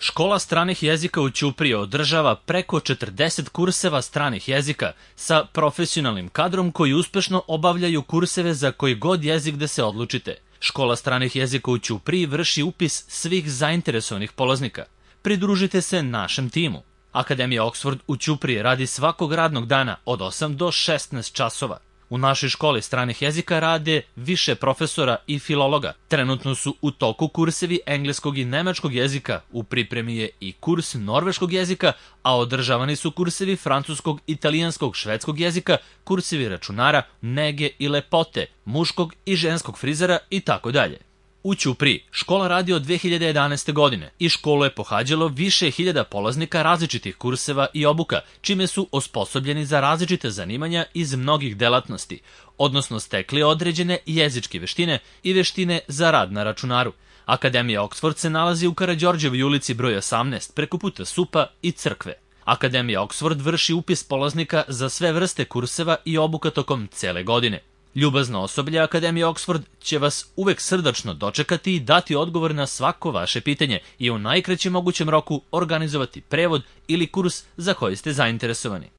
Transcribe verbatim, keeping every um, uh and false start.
Škola stranih jezika u Ćupriji održava preko četrdeset kurseva stranih jezika sa profesionalnim kadrom koji uspešno obavljaju kurseve za koji god jezik da se odlučite. Škola stranih jezika u Ćupriji vrši upis svih zainteresovanih polaznika. Pridružite se našem timu. Akademija Oxford u Ćupriji radi svakog radnog dana od osam do šesnaest časova. U našoj školi stranih jezika rade više profesora i filologa. Trenutno su u toku kursevi engleskog i nemačkog jezika, u pripremi je i kurs norveškog jezika, a održavani su kursevi francuskog, italijanskog, švedskog jezika, kursevi računara, nege i lepote, muškog i ženskog frizera i tako dalje. U Ćupriji škola radi od dve hiljade jedanaeste. godine i školu je pohađalo više hiljada polaznika različitih kurseva i obuka, čime su osposobljeni za različite zanimanja iz mnogih delatnosti, odnosno stekli određene jezičke veštine i veštine za rad na računaru. Akademija Oxford se nalazi u Karađorđevoj ulici broj osamnaest, preko puta S U P-a i crkve. Akademija Oxford vrši upis polaznika za sve vrste kurseva i obuka tokom cele godine. Ljubazno osoblje Akademije Oxford će vas uvek srdačno dočekati i dati odgovor na svako vaše pitanje i u najkraćem mogućem roku organizovati prevod ili kurs za koji ste zainteresovani.